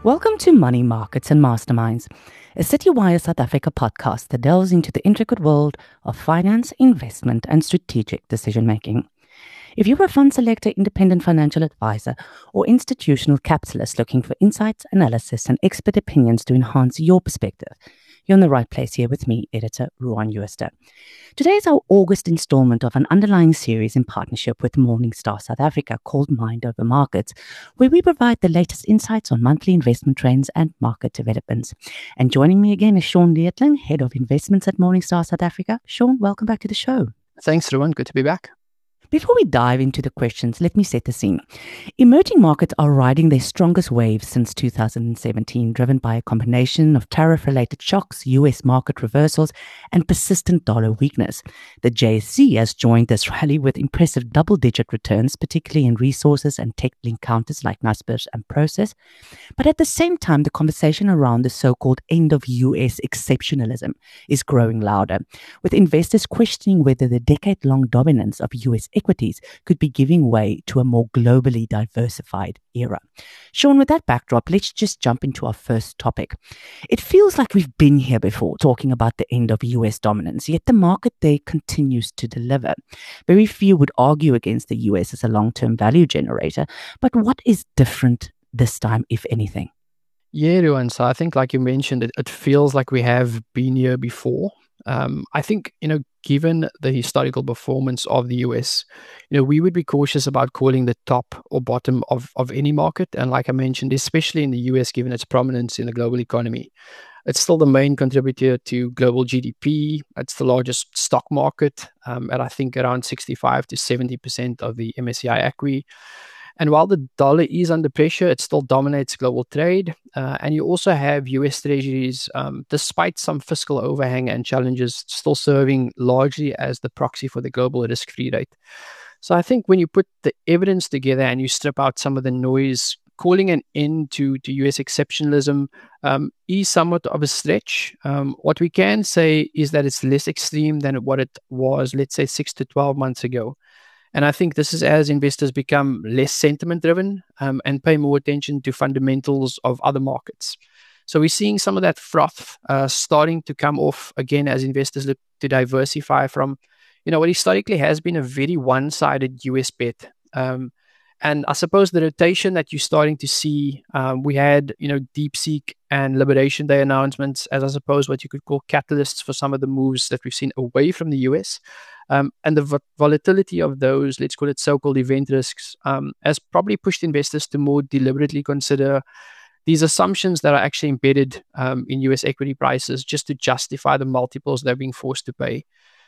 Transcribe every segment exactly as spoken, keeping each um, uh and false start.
Welcome to Money Markets and Masterminds, a Citywire South Africa podcast that delves into the intricate world of finance, investment, and strategic decision-making. If you're a fund selector, independent financial advisor, or institutional capitalist looking for insights, analysis, and expert opinions to enhance your perspective, you're in the right place here with me, editor Ruan Jooste. Today is our August installment of an underlying series in partnership with Morningstar South Africa called Mind Over Markets, where we provide the latest insights on monthly investment trends and market developments. And joining me again is Sean Leitling, Head of Investments at Morningstar South Africa. Sean, welcome back to the show. Thanks, Ruan. Good to be back. Before we dive into the questions, let me set the scene. Emerging markets are riding their strongest wave since two thousand seventeen, driven by a combination of tariff-related shocks, U S market reversals, and persistent dollar weakness. The J S E has joined this rally with impressive double-digit returns, particularly in resources and tech-linked counters like Naspers and Prosus. But at the same time, the conversation around the so-called end of U S exceptionalism is growing louder, with investors questioning whether the decade-long dominance of U S equities could be giving way to a more globally diversified era. Sean, with that backdrop, let's just jump into our first topic. It feels like we've been here before, talking about the end of U S dominance, yet the market there continues to deliver. Very few would argue against the U S as a long-term value generator, but what is different this time, if anything? Yeah, Ruan. So I think, like you mentioned, it, it feels like we have been here before. Um, I think, you know, given the historical performance of the U S, you know, we would be cautious about calling the top or bottom of, of any market. And like I mentioned, especially in the U S, given its prominence in the global economy, it's still the main contributor to global G D P. It's the largest stock market um, at, I think, around sixty-five to seventy percent of the M S C I A C W I. And while the dollar is under pressure, it still dominates global trade. Uh, and you also have U S treasuries, um, despite some fiscal overhang and challenges, still serving largely as the proxy for the global risk-free rate. So I think when you put the evidence together and you strip out some of the noise, calling an end to, to U S exceptionalism um, is somewhat of a stretch. Um, what we can say is that it's less extreme than what it was, let's say, six to twelve months ago. And I think this is as investors become less sentiment-driven um, and pay more attention to fundamentals of other markets. So we're seeing some of that froth uh, starting to come off again as investors look to diversify from, you know, what historically has been a very one-sided U S bet. Um, and I suppose the rotation that you're starting to see, um, we had, you know, DeepSeek and Liberation Day announcements as I suppose what you could call catalysts for some of the moves that we've seen away from the U S. Um, and the v- volatility of those, let's call it so-called event risks, um, has probably pushed investors to more deliberately consider these assumptions that are actually embedded um, in U S equity prices just to justify the multiples they're being forced to pay.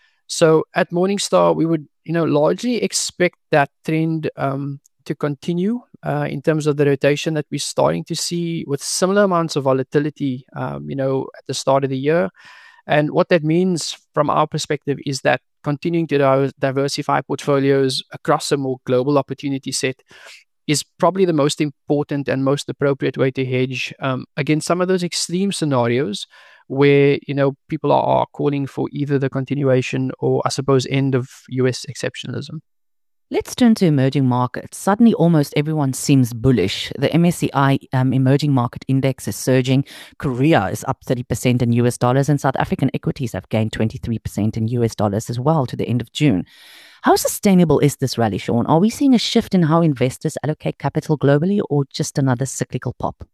So at Morningstar, we would, you know, largely expect that trend um, to continue uh, in terms of the rotation that we're starting to see with similar amounts of volatility, um, you know, at the start of the year. And what that means from our perspective is that continuing to diversify portfolios across a more global opportunity set is probably the most important and most appropriate way to hedge um, against some of those extreme scenarios where, you know, people are, are calling for either the continuation or, I suppose, end of U S exceptionalism. Let's turn to emerging markets. Suddenly, almost everyone seems bullish. The M S C I um, Emerging Market Index is surging. Korea is up thirty percent in U S dollars, and South African equities have gained twenty-three percent in U S dollars as well to the end of June. How sustainable is this rally, Sean? Are we seeing a shift in how investors allocate capital globally or just another cyclical pop?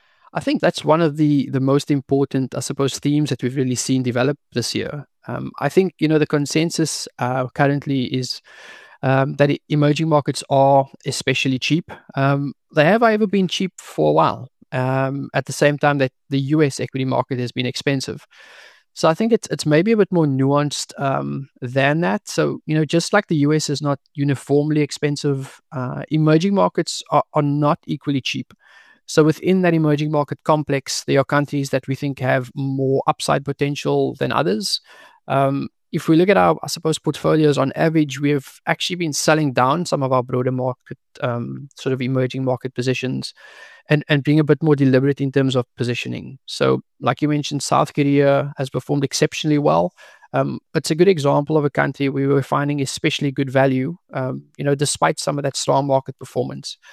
I think that's one of the, the most important, I suppose, themes that we've really seen develop this year. Um, I think, you know, the consensus uh, currently is Um, that emerging markets are especially cheap. Um, they have, however, been cheap for a while. Um, at the same time that the U S equity market has been expensive. So I think it's it's maybe a bit more nuanced um, than that. So, you know, just like the U S is not uniformly expensive, uh, emerging markets are, are not equally cheap. So within that emerging market complex, there are countries that we think have more upside potential than others. Um, If we look at our, I suppose, portfolios on average, we have actually been selling down some of our broader market, um, sort of emerging market positions and, and being a bit more deliberate in terms of positioning. So like you mentioned, South Korea has performed exceptionally well. Um, it's a good example of a country where we're finding especially good value, um, you know, despite some of that strong market performance.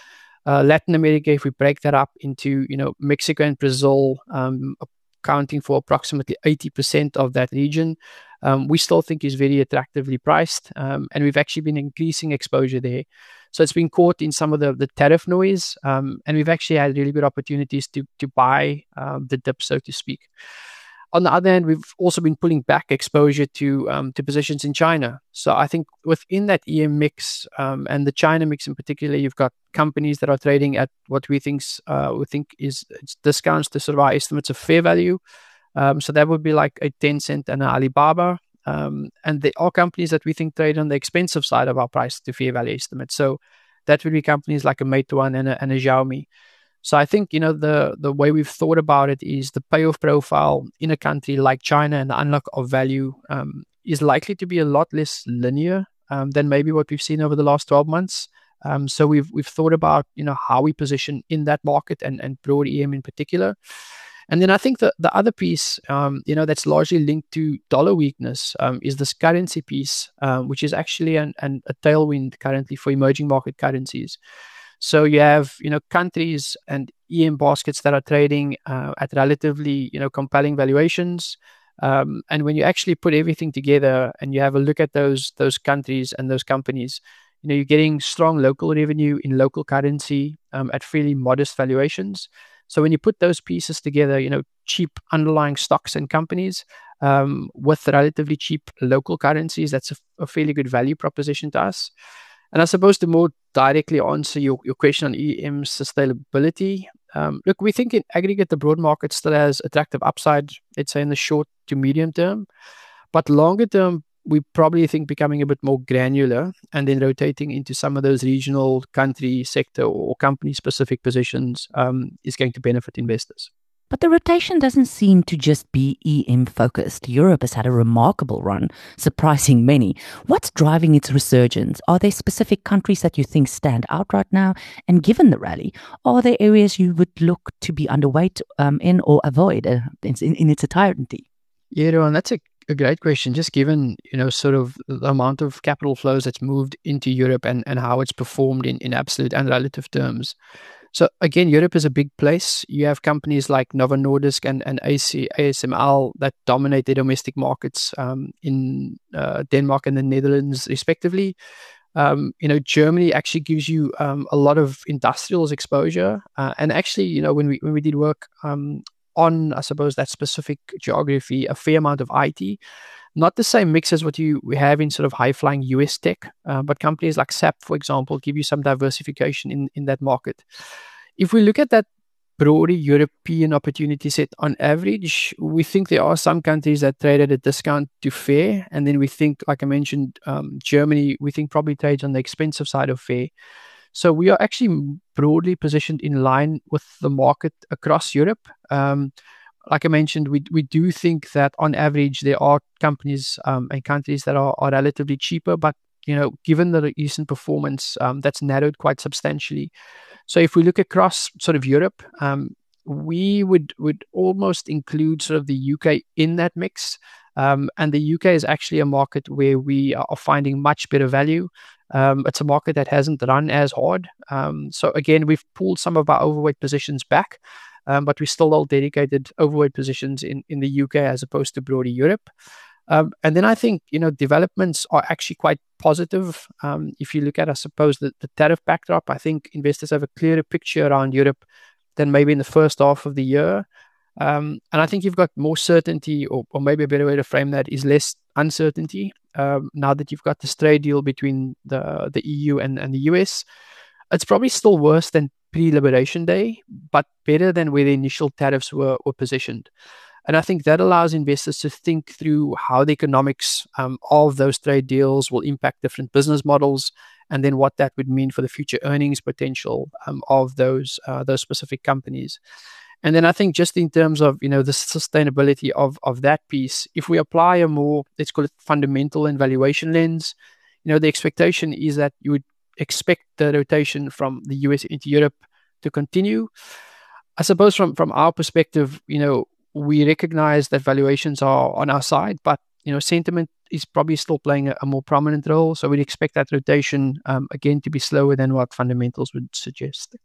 Uh, Latin America, if we break that up into, you know, Mexico and Brazil, um, accounting for approximately eighty percent of that region, um, we still think is very attractively priced. Um, and we've actually been increasing exposure there. So it's been caught in some of the, the tariff noise. Um, and we've actually had really good opportunities to, to buy um, the dip, so to speak. On the other hand, we've also been pulling back exposure to um, to positions in China. So I think within that E M mix um, and the China mix in particular, you've got companies that are trading at what we think uh, we think is it's discounts to sort of our estimates of fair value. Um, so that would be like a Tencent and an Alibaba. Um, and they are companies that we think trade on the expensive side of our price to fair value estimate. So that would be companies like a Meituan and a, and a Xiaomi. So I think, you know, the, the way we've thought about it is the payoff profile in a country like China and the unlock of value um, is likely to be a lot less linear um, than maybe what we've seen over the last twelve months. Um, so we've we've thought about, you know, how we position in that market and, and broad E M in particular. And then I think the, the other piece, um, you know, that's largely linked to dollar weakness um, is this currency piece, um, which is actually an, an, a tailwind currently for emerging market currencies. So you have, you know, countries and E M baskets that are trading uh, at relatively, you know, compelling valuations. Um, and when you actually put everything together and you have a look at those those countries and those companies, you know, you're getting strong local revenue in local currency um, at fairly modest valuations. So when you put those pieces together, you know, cheap underlying stocks and companies um, with relatively cheap local currencies, that's a, a fairly good value proposition to us. And I suppose to more directly answer your, your question on E M sustainability, um, look, we think in aggregate, the broad market still has attractive upside, let's say in the short to medium term. But longer term, we probably think becoming a bit more granular and then rotating into some of those regional country, sector or company-specific positions um, is going to benefit investors. But the rotation doesn't seem to just be E M focused. Europe has had a remarkable run, surprising many. What's driving its resurgence? Are there specific countries that you think stand out right now? And given the rally, are there areas you would look to be underweight um, in or avoid uh, in, in its entirety? Yeah, Rowan, that's a, a great question. Just given, you know, sort of the amount of capital flows that's moved into Europe and, and how it's performed in, in absolute and relative terms. So again, Europe is a big place. You have companies like Novo Nordisk and, and A C, A S M L that dominate the domestic markets um, in uh, Denmark and the Netherlands, respectively. Um, you know, Germany actually gives you um, a lot of industrials exposure. Uh, and actually, you know, when we when we did work um, on, I suppose, that specific geography, a fair amount of I T. Not the same mix as what you we have in sort of high-flying U S tech, uh, but companies like S A P, for example, give you some diversification in, in that market. If we look at that broader European opportunity set on average, we think there are some countries that trade at a discount to fair. And then we think, like I mentioned, um, Germany, we think probably trades on the expensive side of fair. So we are actually broadly positioned in line with the market across Europe. Um, Like I mentioned, we we do think that on average there are companies um, and countries that are, are relatively cheaper, but you know, given the recent performance, um, that's narrowed quite substantially. So if we look across sort of Europe, um, we would would almost include sort of the U K in that mix, um, and the U K is actually a market where we are finding much better value. Um, it's a market that hasn't run as hard. Um, so again, we've pulled some of our overweight positions back. Um, but we still hold dedicated overweight positions in, in the U K as opposed to broader Europe. Um, and then I think, you know, developments are actually quite positive. Um, if you look at, I suppose, the, the tariff backdrop, I think investors have a clearer picture around Europe than maybe in the first half of the year. Um, and I think you've got more certainty, or, or maybe a better way to frame that is less uncertainty um, now that you've got this trade deal between the, the E U and, and the U S. It's probably still worse than pre-Liberation Day, but better than where the initial tariffs were, were positioned. And I think that allows investors to think through how the economics um, of those trade deals will impact different business models, and then what that would mean for the future earnings potential um, of those uh, those specific companies. And then I think just in terms of, you know, the sustainability of, of that piece, if we apply a more, let's call it fundamental and valuation lens, you know, the expectation is that you would expect the rotation from the U S into Europe to continue. I suppose from, from our perspective, you know, we recognize that valuations are on our side, but, you know, sentiment is probably still playing a, a more prominent role. So we'd expect that rotation, um, again, to be slower than what fundamentals would suggest.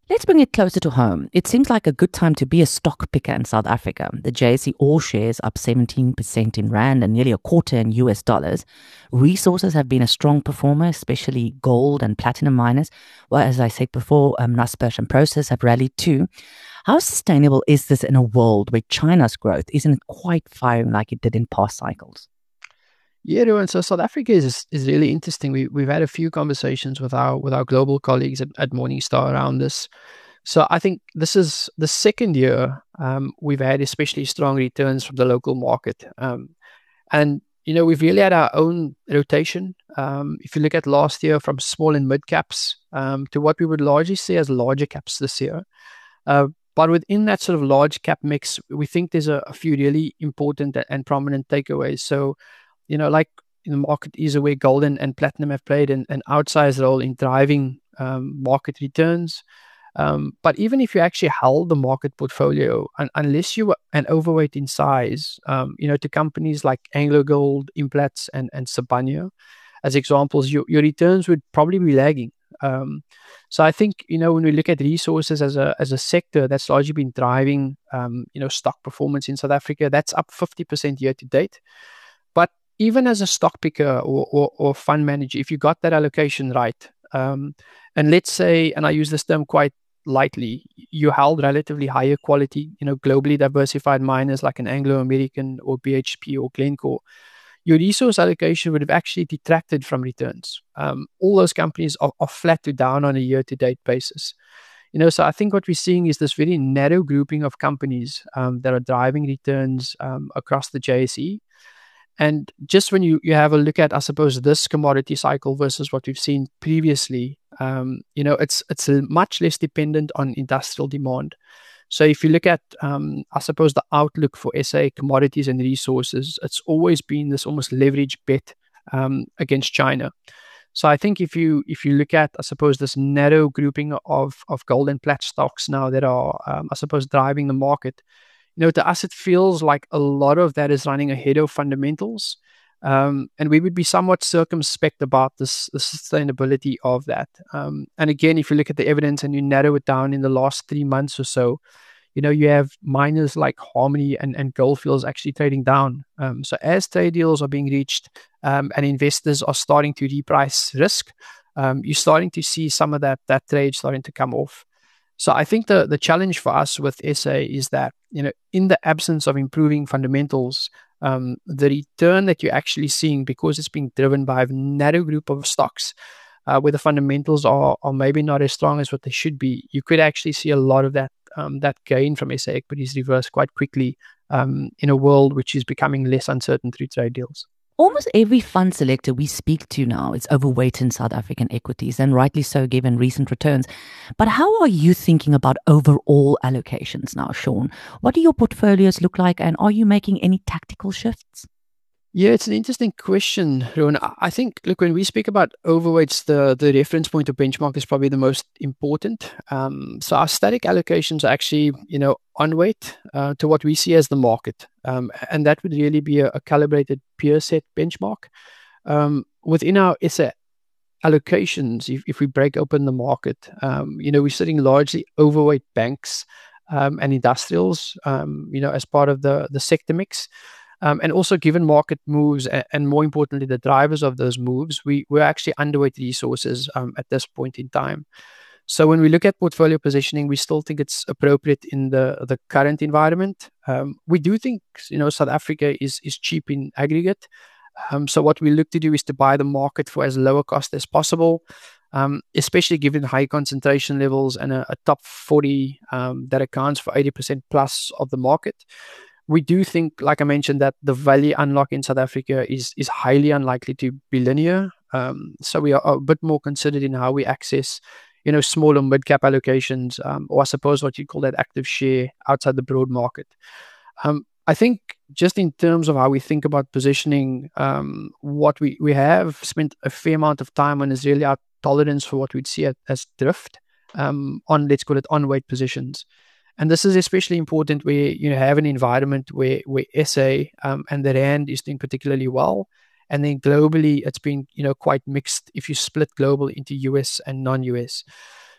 Let's bring it closer to home. It seems like a good time to be a stock picker in South Africa. The J S E All Shares up seventeen percent in Rand and nearly a quarter in U S dollars. Resources have been a strong performer, especially gold and platinum miners. Well, as I said before, um, Naspers and Prosus have rallied too. How sustainable is this in a world where China's growth isn't quite firing like it did in past cycles? Yeah, and so South Africa is is really interesting. We we've had a few conversations with our with our global colleagues at, at Morningstar around this. So I think this is the second year um, we've had especially strong returns from the local market, um, and you know we've really had our own rotation. Um, if you look at last year, from small and mid caps um, to what we would largely see as larger caps this year. Uh, but within that sort of large cap mix, we think there's a, a few really important and prominent takeaways. So you know, like in the market is where gold and, and platinum have played an, an outsized role in driving um, market returns. Um, but even if you actually held the market portfolio, un- unless you were an overweight in size, um, you know, to companies like AngloGold, Implats, and, and Sibanye, as examples, your, your returns would probably be lagging. Um, so I think, you know, when we look at resources as a as a sector, that's largely been driving, um, you know, stock performance in South Africa. That's up fifty percent year to date. But even as a stock picker or, or, or fund manager, if you got that allocation right, um, and let's say, and I use this term quite lightly, you held relatively higher quality, you know, globally diversified miners like an Anglo American or B H P or Glencore, your resource allocation would have actually detracted from returns. Um, all those companies are, are flat to down on a year-to-date basis. You know, so I think what we're seeing is this very narrow grouping of companies um, that are driving returns um, across the J S E. And just when you, you have a look at, I suppose, this commodity cycle versus what we've seen previously, um, you know, it's it's much less dependent on industrial demand. So if you look at, um, I suppose, the outlook for S A commodities and resources, it's always been this almost leverage bet um, against China. So I think if you if you look at, I suppose, this narrow grouping of of gold and plat stocks now that are, um, I suppose, driving the market, you know, to us, it feels like a lot of that is running ahead of fundamentals. Um, and we would be somewhat circumspect about this, the sustainability of that. Um, and again, if you look at the evidence and you narrow it down in the last three months or so, you know, you have miners like Harmony and, and Gold Fields actually trading down. Um, so as trade deals are being reached um, and investors are starting to reprice risk, um, you're starting to see some of that, that trade starting to come off. So I think the, the challenge for us with S A is that, you know, in the absence of improving fundamentals, um, the return that you're actually seeing, because it's being driven by a narrow group of stocks, uh, where the fundamentals are, are maybe not as strong as what they should be, you could actually see a lot of that um, that gain from S A equities reverse quite quickly um, in a world which is becoming less uncertain through trade deals. Almost every fund selector we speak to now is overweight in South African equities, and rightly so given recent returns. But how are you thinking about overall allocations now, Sean? What do your portfolios look like, and are you making any tactical shifts? Yeah, it's an interesting question, Rowan. I think, look, when we speak about overweights, the, the reference point or benchmark is probably the most important. Um, so our static allocations are actually, you know, on weight uh, to what we see as the market. Um, and that would really be a, a calibrated peer set benchmark. Um, within our S A allocations, if, if we break open the market, um, you know, we're sitting largely overweight banks um, and industrials, um, you know, as part of the, the sector mix. Um, and also, given market moves and, and more importantly, the drivers of those moves, we, we're actually underweight resources um, at this point in time. So when we look at portfolio positioning, we still think it's appropriate in the, the current environment. Um, we do think, you know, South Africa is, is cheap in aggregate. Um, so what we look to do is to buy the market for as low a cost as possible, um, especially given high concentration levels and a, a top forty um, that accounts for eighty percent plus of the market. We do think, like I mentioned, that the value unlock in South Africa is is highly unlikely to be linear. Um, so we are a bit more considered in how we access, you know, small or mid-cap allocations, um, or I suppose what you call that active share outside the broad market. Um, I think just in terms of how we think about positioning, um, what we, we have spent a fair amount of time on is really our tolerance for what we'd see as drift um, on, let's call it, on-weight positions. And this is especially important where you have an environment where, where S A um, and the Rand is doing particularly well. And then globally, it's been, you know, quite mixed if you split global into U S and non-U S.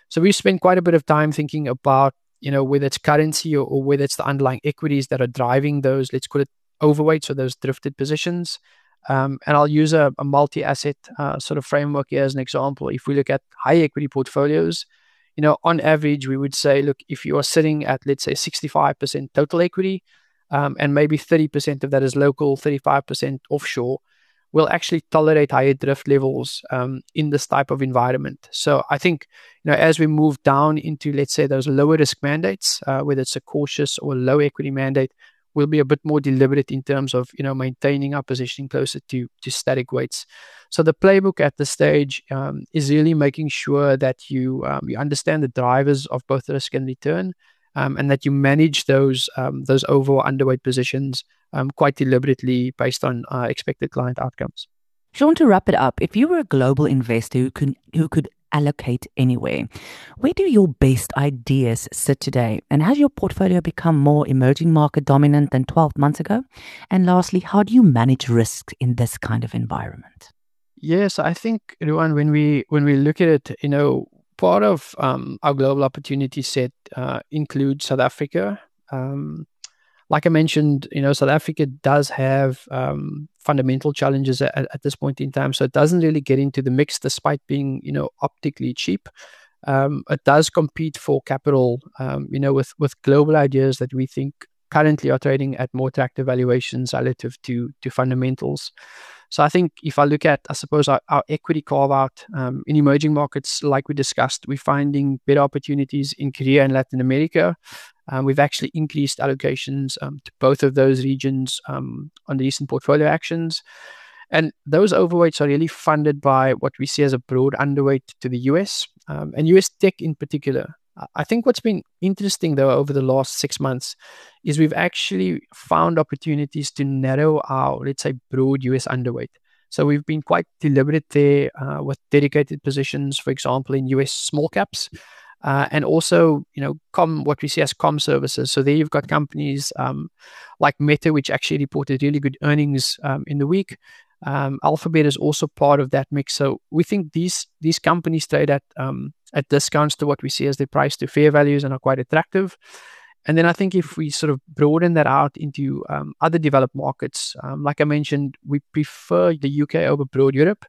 So we spend quite a bit of time thinking about, you know, whether it's currency or, or whether it's the underlying equities that are driving those, let's call it overweights or those drifted positions. Um, and I'll use a, a multi-asset uh, sort of framework here as an example. If we look at high equity portfolios, you know, on average, we would say, look, if you are sitting at, let's say, sixty-five percent total equity, um, and maybe thirty percent of that is local, thirty-five percent offshore, we'll actually tolerate higher drift levels um, in this type of environment. So I think, you know, as we move down into, let's say, those lower risk mandates, uh, whether it's a cautious or low equity mandate, we'll be a bit more deliberate in terms of, you know, maintaining our positioning closer to to static weights. So the playbook at this stage um, is really making sure that you um, you understand the drivers of both risk and return, um, and that you manage those um, those over or underweight positions um, quite deliberately based on uh, expected client outcomes. Sean, to wrap it up, if you were a global investor who could who could allocate anywhere, where do your best ideas sit today? And has your portfolio become more emerging market dominant than twelve months ago? And lastly, how do you manage risk in this kind of environment? Yes, I think, Ruan, when we when we look at it, you know, part of um, our global opportunity set uh, includes South Africa. Um, like I mentioned, you know, South Africa does have um, fundamental challenges at, at this point in time, so it doesn't really get into the mix, despite being, you know, optically cheap. Um, it does compete for capital, um, you know, with with global ideas that we think currently are trading at more attractive valuations relative to to fundamentals. So I think if I look at, I suppose, our, our equity carve-out um, in emerging markets, like we discussed, we're finding better opportunities in Korea and Latin America. Um, we've actually increased allocations um, to both of those regions um, on the recent portfolio actions. And those overweights are really funded by what we see as a broad underweight to the U S um, and U S tech in particular. I think what's been interesting, though, over the last six months is we've actually found opportunities to narrow our, let's say, broad U S underweight. So we've been quite deliberate there uh, with dedicated positions, for example, in U S small caps. Uh, and also, you know, com what we see as com services. So there you've got companies um, like Meta, which actually reported really good earnings um, in the week. Um, Alphabet is also part of that mix. So we think these these companies trade at um, at discounts to what we see as their price to fair values and are quite attractive. And then I think if we sort of broaden that out into um, other developed markets, um, like I mentioned, we prefer the U K over broad Europe.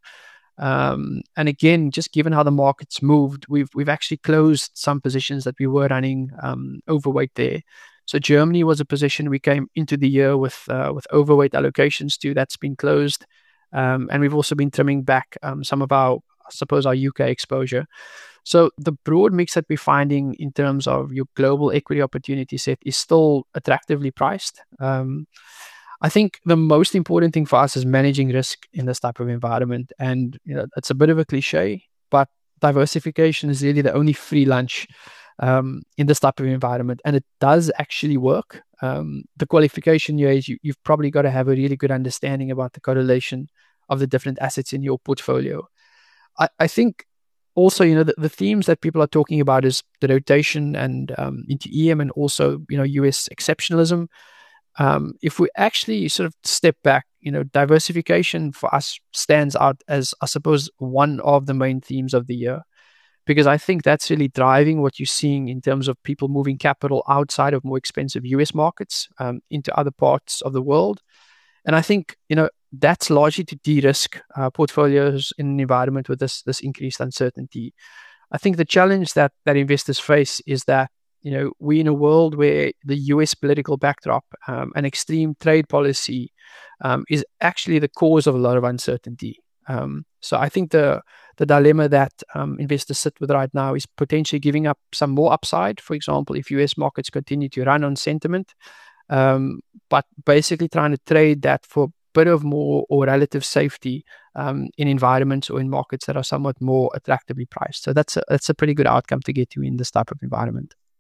Um, and again, just given how the market's moved, we've we've actually closed some positions that we were running um, overweight there. So Germany was a position we came into the year with uh, with overweight allocations to. That's been closed, um, and we've also been trimming back um, some of our, I suppose, our U K exposure. So the broad mix that we're finding in terms of your global equity opportunity set is still attractively priced. Um, I think the most important thing for us is managing risk in this type of environment. And, you know, it's a bit of a cliche, but diversification is really the only free lunch um, in this type of environment. And it does actually work. Um, the qualification here is you, you've probably got to have a really good understanding about the correlation of the different assets in your portfolio. I, I think also, you know, the, the themes that people are talking about is the rotation and um, into E M and also, you know, U S exceptionalism. Um, if we actually sort of step back, you know, diversification for us stands out as, I suppose, one of the main themes of the year, because I think that's really driving what you're seeing in terms of people moving capital outside of more expensive U S markets um, into other parts of the world. And I think, you know, that's largely to de-risk uh, portfolios in an environment with this this increased uncertainty. I think the challenge that that investors face is that, you know, we're in a world where the U S political backdrop um, and extreme trade policy um, is actually the cause of a lot of uncertainty. Um, so I think the the dilemma that um, investors sit with right now is potentially giving up some more upside. For example, if U S markets continue to run on sentiment, um, but basically trying to trade that for a bit of more or relative safety um, in environments or in markets that are somewhat more attractively priced. So that's a, that's a pretty good outcome to get to in this type of environment.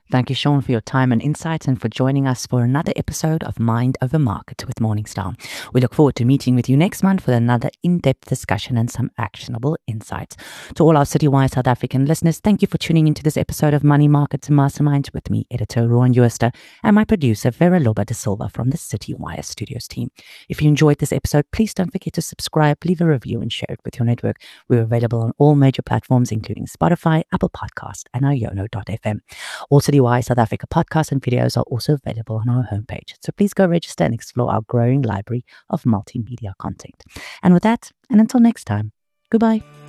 Thank you, Sean, for your time and insights and for joining us for another episode of Mind Over Market with Morningstar. We look forward to meeting with you next month with another in-depth discussion and some actionable insights. To all our Citywire South African listeners, thank you for tuning into this episode of Money Markets and Masterminds with me, editor Rowan Jooste, and my producer Vera Loba de Silva from the Citywire Studios team. If you enjoyed this episode, please don't forget to subscribe, leave a review, and share it with your network. We're available on all major platforms, including Spotify, Apple Podcast, and iono dot f m. Also, Citywire South Africa podcasts and videos are also available on our homepage. So please go register and explore our growing library of multimedia content. And with that, and until next time, goodbye.